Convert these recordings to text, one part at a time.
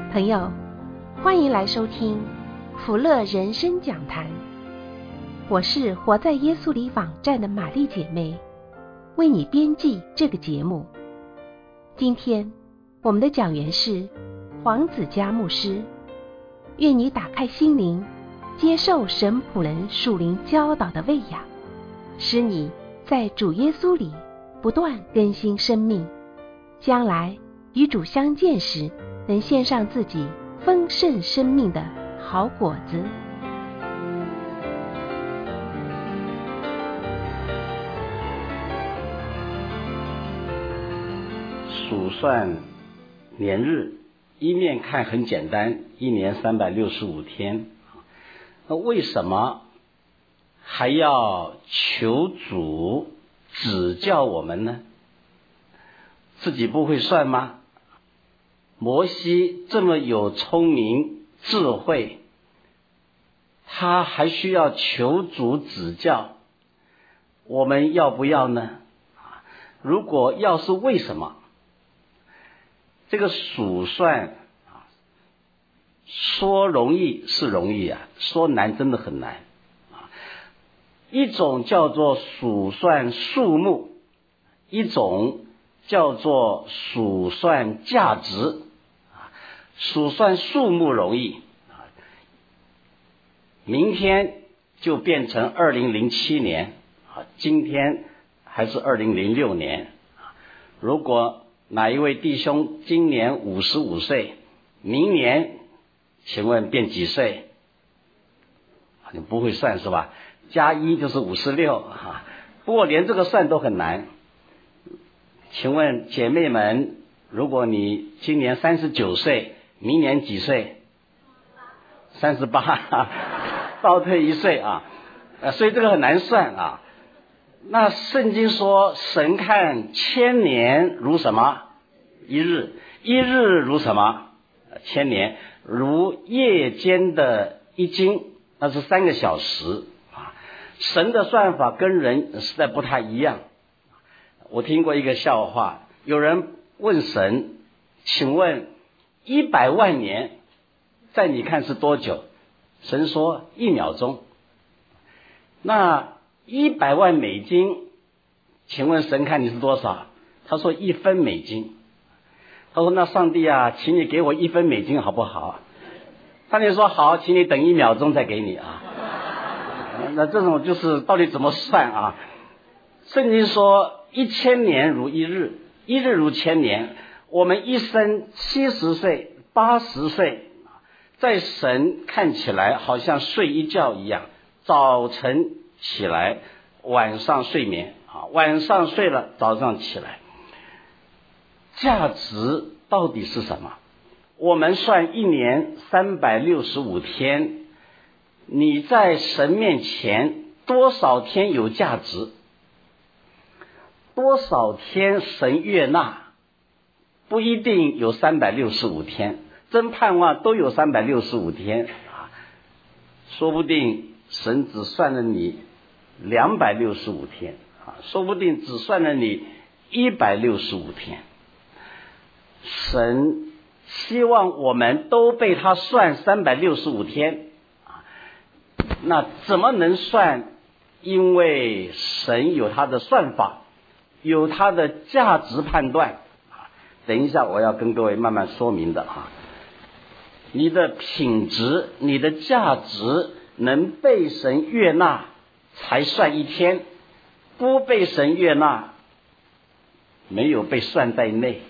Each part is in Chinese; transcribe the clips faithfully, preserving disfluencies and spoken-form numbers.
朋友，欢迎来收听福乐人生讲坛。我是活在耶稣里网站的玛丽姐妹，为你编辑这个节目。今天我们的讲员是黄子嘉牧师，愿你打开心灵，接受神仆人属灵教导的喂养，使你在主耶稣里不断更新生命，将来与主相见时，能献上自己丰盛生命的好果子。 数算年日，一面看很简单，一年三百六十五天。那为什么还要求主指教我们呢？自己不会算吗？摩西这么有聪明智慧，他还需要求主指教，我们要不要呢？如果要是为什么？这个数算说容易是容易啊，说难真的很难。一种叫做数算数目，一种叫做数算价值。数算数目容易，明天就变成二零零七年，今天还是二零零六年。如果哪一位弟兄今年五十五岁，明年请问变几岁？你不会算是吧？加一就是五十六啊。不过连这个算都很难。请问姐妹们，如果你今年三十九岁，明年几岁？三十八，倒退一岁啊！所以这个很难算啊。那圣经说，神看千年如什么？一日。一日如什么？千年。如夜间的一经，那是三个小时啊。神的算法跟人实在不太一样。我听过一个笑话，有人问神，请问一百万年在你看是多久？神说一秒钟。那一百万美金，请问神看你是多少？他说一分美金。他说那上帝啊，请你给我一分美金好不好？上帝说好，请你等一秒钟再给你啊。那这种就是到底怎么算啊？圣经说一千年如一日，一日如千年。我们一生七十岁、八十岁，在神看起来好像睡一觉一样，早晨起来，晚上睡眠啊，晚上睡了，早上起来。价值到底是什么？我们算一年三百六十五天，你在神面前多少天有价值？多少天神悦纳？不一定有三百六十五天，真盼望都有三百六十五天啊！说不定神只算了你两百六十五天啊，说不定只算了你一百六十五天。神希望我们都被他算三百六十五天啊，那怎么能算？因为神有他的算法，有他的价值判断。等一下我要跟各位慢慢说明的啊。你的品质，你的价值能被神悦纳才算一天，不被神悦纳没有被算在内。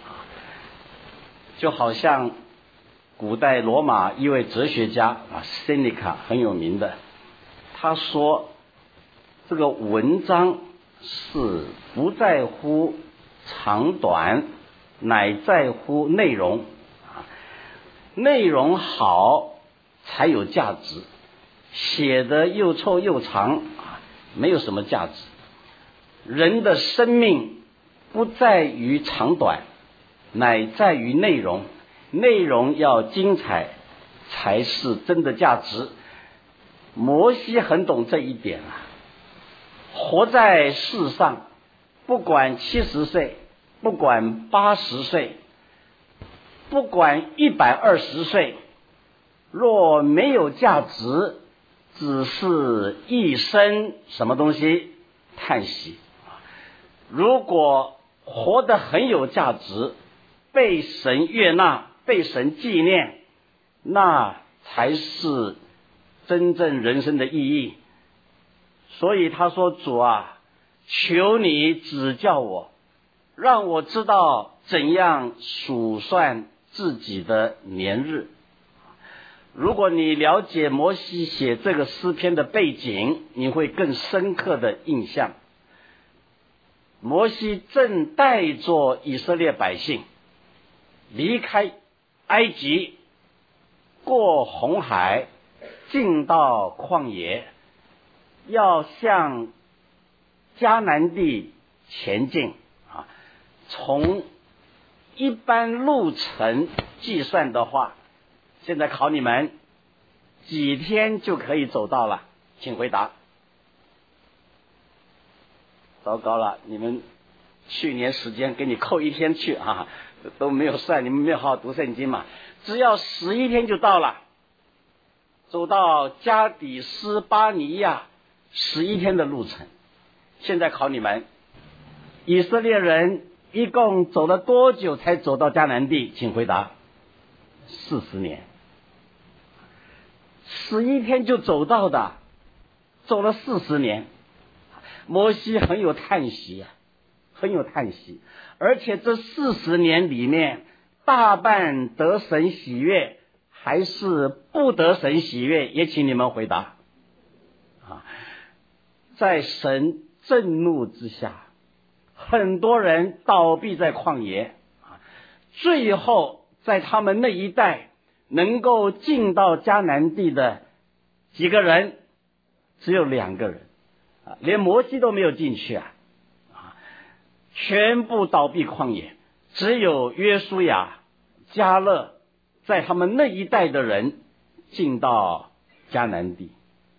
就好像古代罗马一位哲学家啊 Seneca 很有名的，他说这个文章是不在乎长短，乃在乎内容。内容好才有价值，写得又臭又长没有什么价值。人的生命不在于长短，乃在于内容。内容要精彩才是真的价值。摩西很懂这一点啊。活在世上，不管七十岁，不管八十岁， 不管一百二十岁，若没有价值，只是一生什么东西叹息。如果活得很有价值，被神悦纳，被神纪念，那才是真正人生的意义。所以他说，主啊，求你指教我，让我知道怎样数算自己的年日。如果你了解摩西写这个诗篇的背景，你会更深刻的印象。摩西正带着以色列百姓离开埃及，过红海，进到旷野，要向迦南地前进啊。从一般路程计算的话，现在考你们，几天就可以走到了？请回答。糟糕了，你们去年时间给你扣一天去啊，都没有算，你们没有好好读圣经嘛。只要十一天就到了，走到加底斯巴尼亚，十一天的路程。现在考你们，以色列人一共走了多久才走到迦南地？请回答。四十年。十一天就走到的，走了四十年。摩西很有叹息啊，很有叹息。而且这四十年里面，大半得神喜悦，还是不得神喜悦？也请你们回答。啊，在神震怒之下，很多人倒闭在旷野，最后在他们那一代能够进到迦南地的几个人，只有两个人，连摩西都没有进去啊，全部倒闭旷野，只有约书亚、迦勒在他们那一代的人进到迦南地。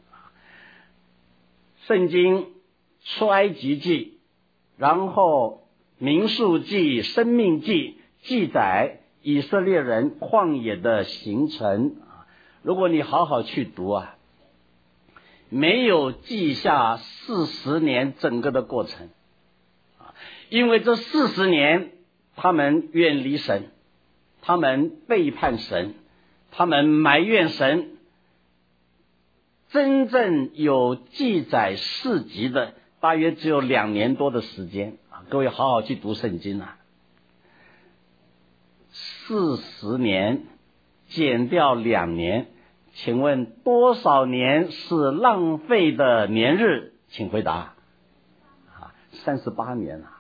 圣经出埃及记，然后民数记、申命记记载以色列人旷野的行程。如果你好好去读啊，没有记下四十年整个的过程，因为这四十年他们远离神，他们背叛神，他们埋怨神。真正有记载事迹的大约只有两年多的时间啊！各位好好去读圣经啊！四十年减掉两年，请问多少年是浪费的年日？请回答。啊，三十八年啊！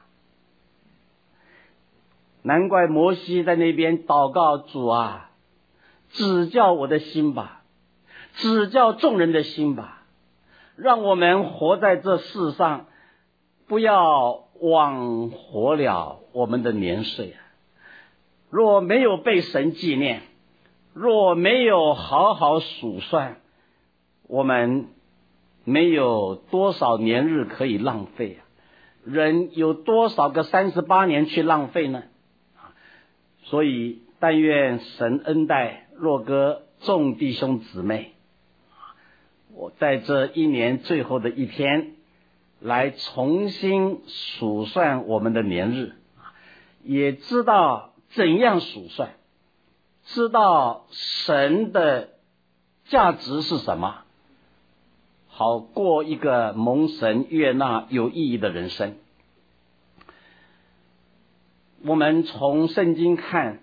难怪摩西在那边祷告，主啊，指教我的心吧，指教众人的心吧，让我们活在这世上，不要枉活了我们的年岁啊！若没有被神纪念，若没有好好数算，我们没有多少年日可以浪费啊！人有多少个三十八年去浪费呢？所以但愿神恩待若哥众弟兄姊妹，我在这一年最后的一天来重新数算我们的年日，也知道怎样数算，知道神的价值是什么，好过一个蒙神悦纳有意义的人生。我们从圣经看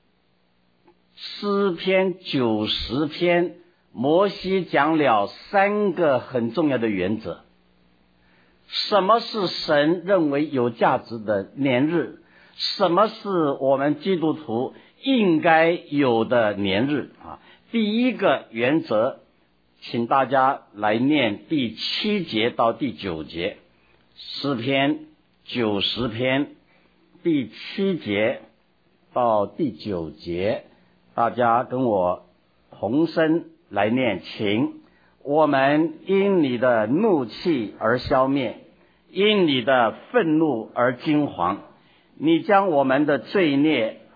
诗篇九十篇，摩西讲了三个很重要的原则。什么是神认为有价值的年日？什么是我们基督徒应该有的年日啊？第一个原则，请大家来念第七节到第九节，诗篇九十篇第七节到第九节，大家跟我同声来念，请。我们因你的怒气而消灭，因你的愤怒而惊惶，你将我们的罪孽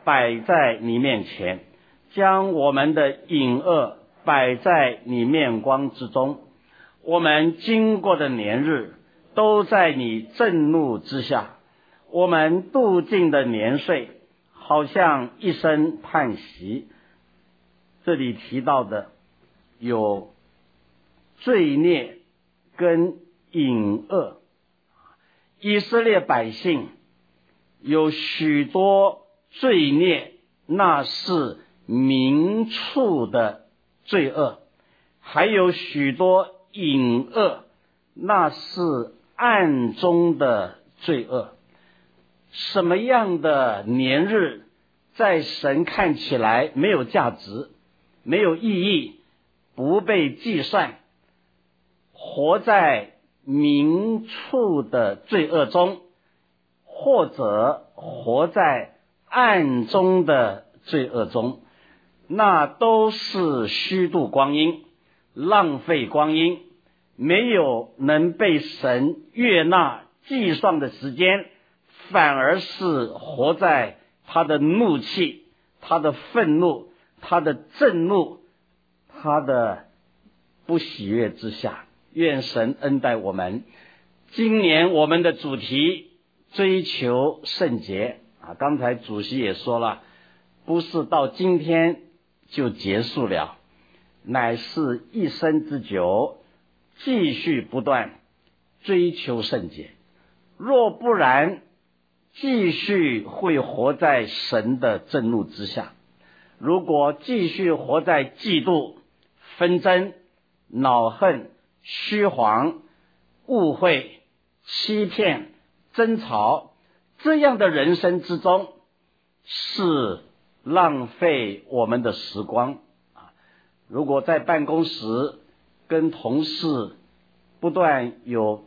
摆在你面前，将我们的隐恶摆在你面光之中。我们经过的年日都在你震怒之下，我们度尽的年岁好像一声叹息。这里提到的有罪孽跟隐恶，以色列百姓有许多罪孽，那是明处的罪恶，还有许多隐恶，那是暗中的罪恶。什么样的年日在神看起来没有价值，没有意义，不被计算，活在明处的罪恶中，或者活在暗中的罪恶中，那都是虚度光阴，浪费光阴，没有能被神悦纳计算的时间，反而是活在他的怒气，他的愤怒，他的震怒，他的不喜悦之下。愿神恩待我们。今年我们的主题追求圣洁啊，刚才主席也说了，不是到今天就结束了，乃是一生之久，继续不断追求圣洁。若不然，继续会活在神的震怒之下。如果继续活在嫉妒、纷争、恼恨、虚谎、误会、欺骗、争吵这样的人生之中，是浪费我们的时光。如果在办公室跟同事不断有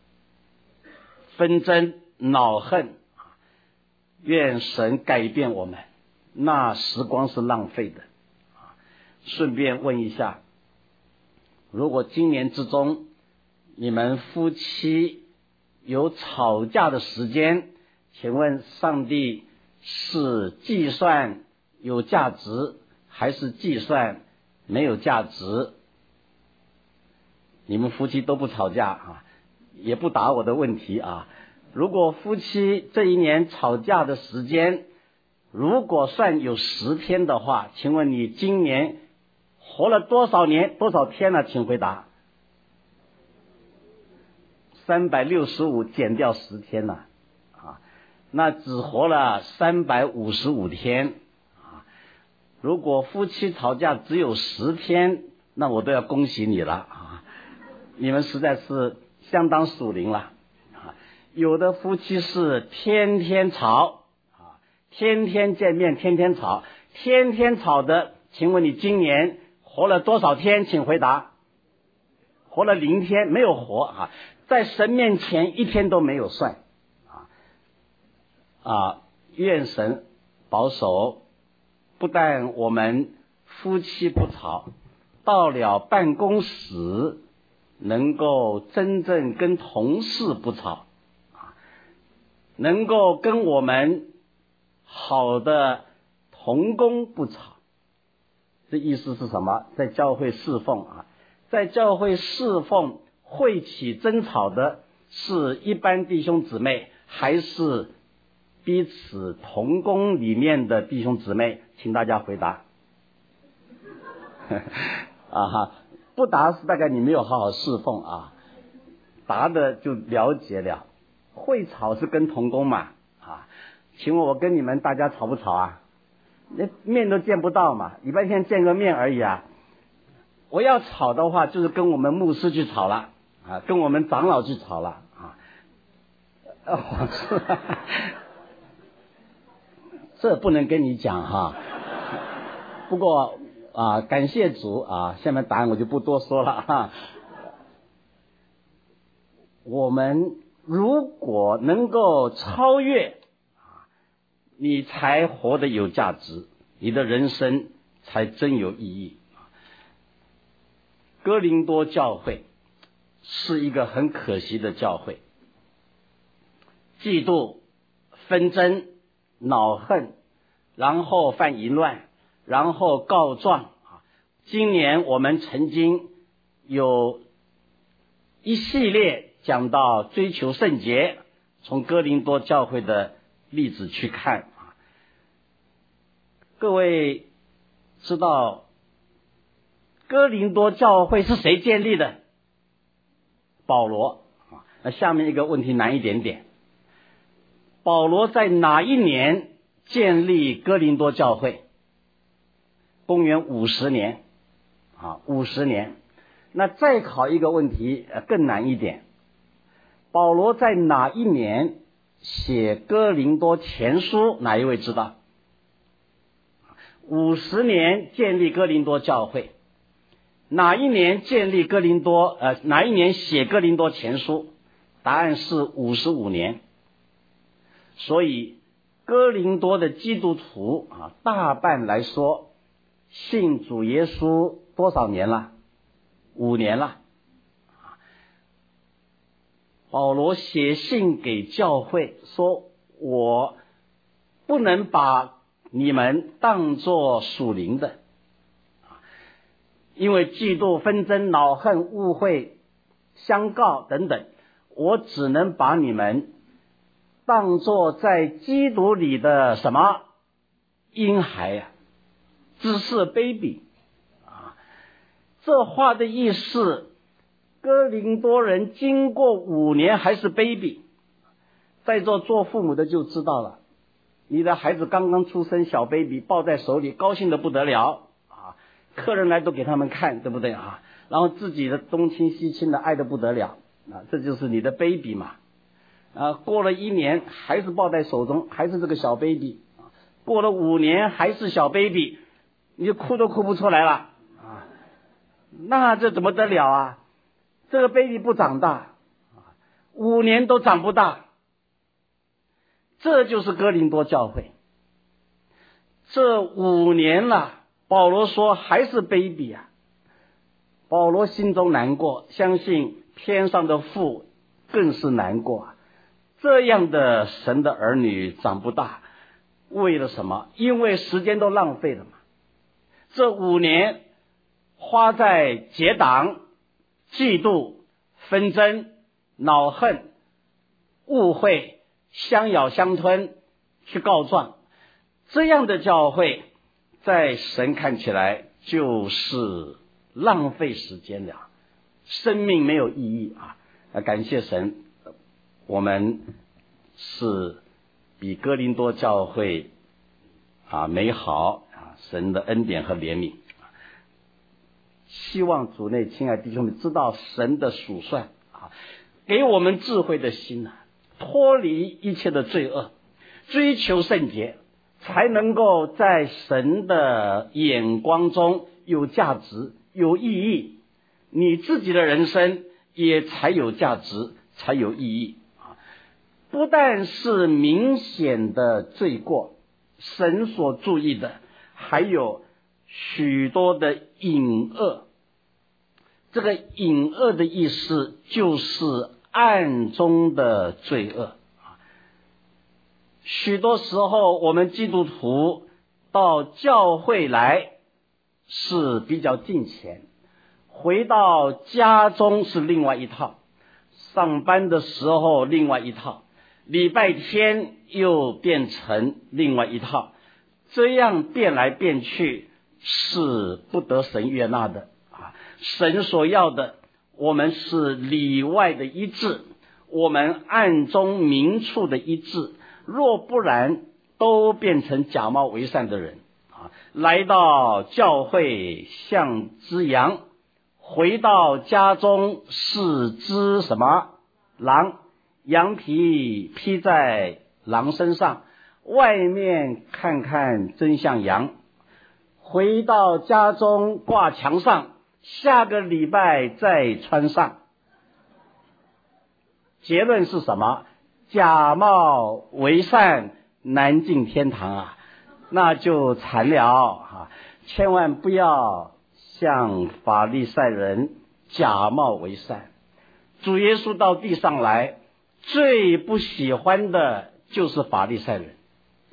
纷争、恼恨，愿神改变我们，那时光是浪费的。顺便问一下，如果今年之中你们夫妻有吵架的时间，请问上帝是计算有价值，还是计算没有价值？你们夫妻都不吵架啊，也不答我的问题啊。如果夫妻这一年吵架的时间，如果算有十天的话，请问你今年活了多少年多少天呢？请回答。三百六十五减掉十天了啊，那只活了三百五十五天啊。如果夫妻吵架只有十天，那我都要恭喜你了啊！你们实在是相当属灵了啊。有的夫妻是天天吵啊，天天见面，天天吵，天天吵的，请问你今年活了多少天？请回答。活了零天，没有活啊，在神面前一天都没有算啊啊！愿神保守，不但我们夫妻不吵，到了办公室能够真正跟同事不吵啊，能够跟我们好的同工不吵。这意思是什么？在教会侍奉啊，在教会侍奉会起争吵的是一般弟兄姊妹，还是彼此同工里面的弟兄姊妹？请大家回答。啊哈，不答是大概你没有好好侍奉啊，答的就了解了。会吵是跟同工嘛啊？请问我跟你们大家吵不吵啊？那面都见不到嘛，礼拜天见个面而已啊。我要吵的话，就是跟我们牧师去吵了啊，跟我们长老去吵了啊。哦，是这不能跟你讲哈。不过啊，感谢主啊，下面答案我就不多说了哈。我们如果能够超越，你才活得有价值，你的人生才真有意义。哥林多教会是一个很可惜的教会，嫉妒、纷争、恼恨、 然后犯淫乱，然后告状。今年我们曾经有一系列讲到追求圣洁，从哥林多教会的例子去看。各位知道哥林多教会是谁建立的？保罗。那下面一个问题难一点点，保罗在哪一年建立哥林多教会？公元五十年啊，五十年。那再考一个问题更难一点，保罗在哪一年写哥林多前书？哪一位知道？五十年建立哥林多教会，哪一年建立哥林多？呃，哪一年写哥林多前书？答案是五十五年。所以哥林多的基督徒啊，大半来说信主耶稣多少年了？五年了。保罗写信给教会说，我不能把你们当作属灵的，因为嫉妒、纷争、恼恨、误会、相告等等，我只能把你们当作在基督里的什么婴孩呀、啊，只是 baby 啊。这话的意思，哥林多人经过五年还是 baby， 在座做父母的就知道了，你的孩子刚刚出生，小 baby 抱在手里，高兴得不得了啊！客人来都给他们看，对不对啊？然后自己的东亲西亲的爱得不得了啊，这就是你的 baby 嘛。啊，过了一年还是抱在手中，还是这个小 baby， 过了五年还是小 baby， 你就哭都哭不出来了啊！那这怎么得了啊？这个 baby 不长大，五年都长不大。这就是哥林多教会，这五年了，保罗说还是 baby 啊。保罗心中难过，相信天上的父更是难过啊。这样的神的儿女长不大，为了什么？因为时间都浪费了嘛。这五年花在结党、嫉妒、纷争、恼恨、误会、相咬相吞，去告状，这样的教会在神看起来就是浪费时间了，生命没有意义啊！感谢神，我们是比哥林多教会啊美好啊，神的恩典和怜悯。希望主内亲爱弟兄们知道神的数算啊，给我们智慧的心啊，脱离一切的罪恶，追求圣洁，才能够在神的眼光中有价值、有意义。你自己的人生也才有价值，才有意义啊！不但是明显的罪过，神所注意的，还有许多的隐恶。这个隐恶的意思就是暗中的罪恶。许多时候我们基督徒到教会来是比较敬虔，回到家中是另外一套，上班的时候另外一套，礼拜天又变成另外一套，这样变来变去是不得神悦纳的啊！神所要的，我们是里外的一致，我们暗中明处的一致，若不然都变成假冒为善的人啊！来到教会像只羊，回到家中是只什么狼，羊皮披在狼身上，外面看看真像羊，回到家中挂墙上，下个礼拜再穿上。结论是什么？假冒为善，难进天堂啊！那就惨了啊！千万不要像法利赛人假冒为善。主耶稣到地上来，最不喜欢的就是法利赛人，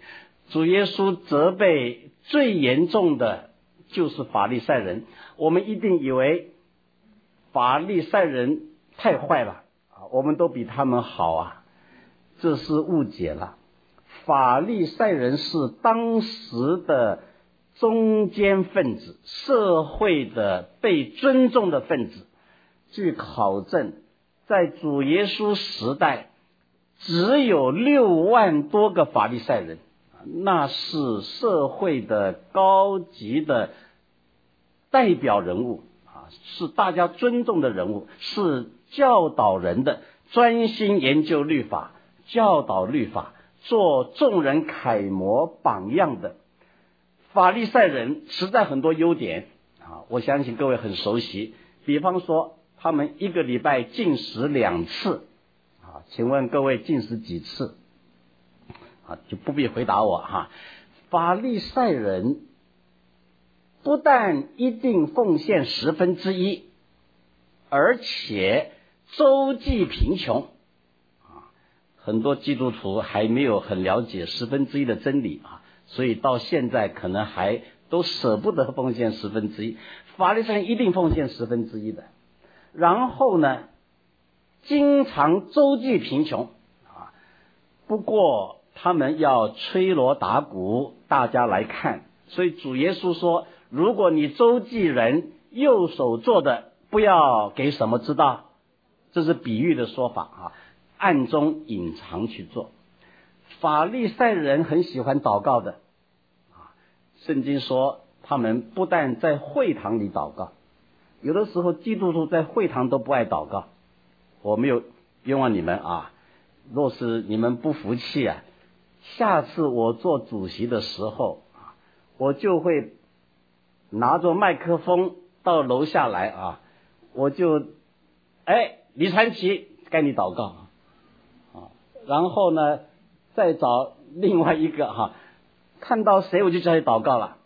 主耶稣责备最严重的就是法利赛人。我们一定以为法利赛人太坏了，我们都比他们好啊，这是误解了。法利赛人是当时的中间分子，社会的被尊重的分子。据考证，在主耶稣时代只有六万多个法利赛人，那是社会的高级的代表人物啊，是大家尊重的人物，是教导人的，专心研究律法，教导律法，做众人楷模榜样的。法利赛人实在很多优点啊，我相信各位很熟悉。比方说，他们一个礼拜禁食两次啊，请问各位禁食几次啊？就不必回答我哈。法利赛人不但一定奉献十分之一，而且周济贫穷啊。很多基督徒还没有很了解十分之一的真理啊，所以到现在可能还都舍不得奉献十分之一。法利赛人一定奉献十分之一的。然后呢，经常周济贫穷啊。不过他们要吹锣打鼓，大家来看。所以主耶稣说，如果你周济人，右手做的不要给什么知道，这是比喻的说法啊，暗中隐藏去做。法利赛人很喜欢祷告的啊，圣经说他们不但在会堂里祷告，有的时候基督徒在会堂都不爱祷告。我没有冤枉你们啊，若是你们不服气啊，下次我做主席的时候啊，我就会拿着麦克风到楼下来啊，我就哎李传奇该你祷告啊，然后呢再找另外一个哈、啊，看到谁我就叫他祷告了。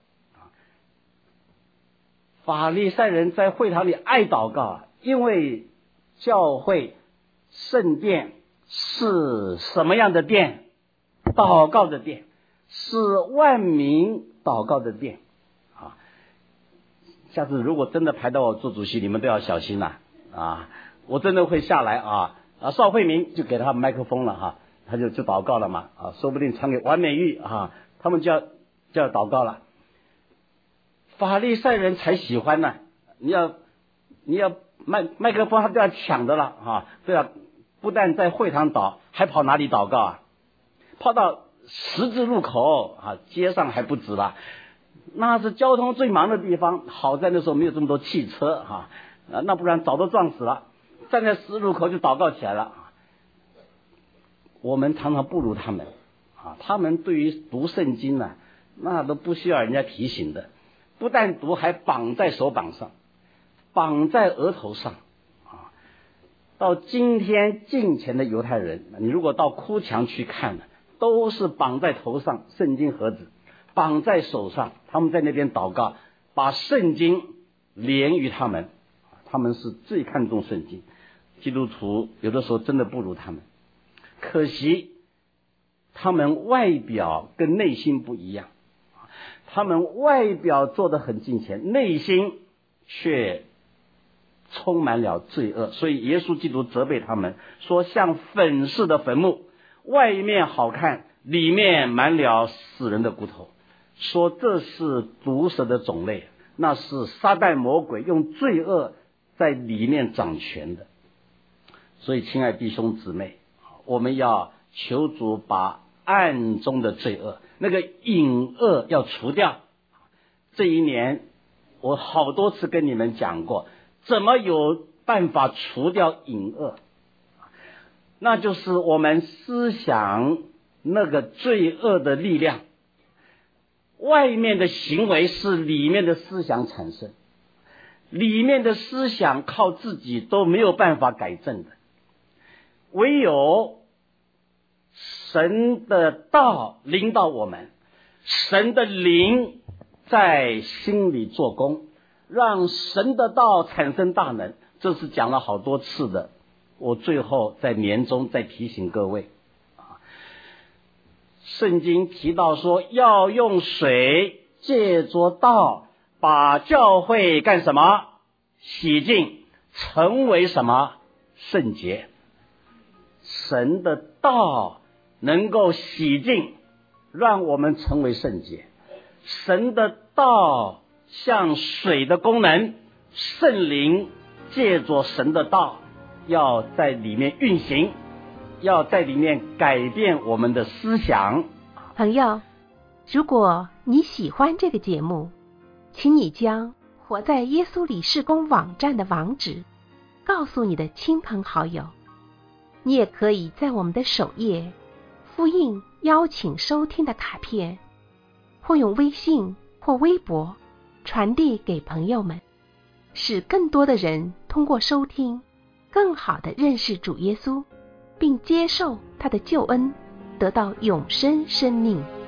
法利赛人在会堂里爱祷告啊，因为教会圣殿是什么样的殿？祷告的殿，是万民祷告的殿啊。下次如果真的排到我做主席，你们都要小心呐 啊, 啊！我真的会下来啊啊！邵慧明就给他麦克风了哈、啊，他就就祷告了嘛啊，说不定传给王美玉啊，他们就要就要祷告了。法利赛人才喜欢呢，你要你要麦麦克风他都要抢的了啊，都要不但在会堂祷，还跑哪里祷告啊？跑到十字路口啊，街上还不止了，那是交通最忙的地方。好在那时候没有这么多汽车哈、啊，那不然早都撞死了。站在十字路口就祷告起来了。我们常常不如他们啊，他们对于读圣经呢、啊，那都不需要人家提醒的。不但读，还绑在手膀上，绑在额头上啊！到今天敬虔的犹太人，你如果到哭墙去看呢，都是绑在头上，圣经盒子绑在手上，他们在那边祷告，把圣经连于他们，他们是最看重圣经。基督徒有的时候真的不如他们，可惜他们外表跟内心不一样。他们外表做得很敬虔，内心却充满了罪恶，所以耶稣基督责备他们说，像粉饰的坟墓，外面好看，里面满了死人的骨头，说这是毒蛇的种类，那是撒旦魔鬼用罪恶在里面掌权的。所以亲爱弟兄姊妹，我们要求主把暗中的罪恶，那个隐恶要除掉。这一年我好多次跟你们讲过，怎么有办法除掉隐恶，那就是我们思想那个罪恶的力量。外面的行为是里面的思想产生，里面的思想靠自己都没有办法改正的，唯有神的道领导我们，神的灵在心里做工，让神的道产生大能。这是讲了好多次的，我最后在年终再提醒各位啊， 圣经提到说要用水借着道把教会干什么？洗净，成为什么？圣洁。神的道能够洗净，让我们成为圣洁。神的道像水的功能，圣灵借着神的道要在里面运行，要在里面改变我们的思想。 朋友，如果你喜欢这个节目，请你将活在耶稣里事工网站的网址告诉你的亲朋好友。你也可以在我们的首页复印邀请收听的卡片，或用微信或微博传递给朋友们，使更多的人通过收听更好地认识主耶稣，并接受他的救恩，得到永生生命。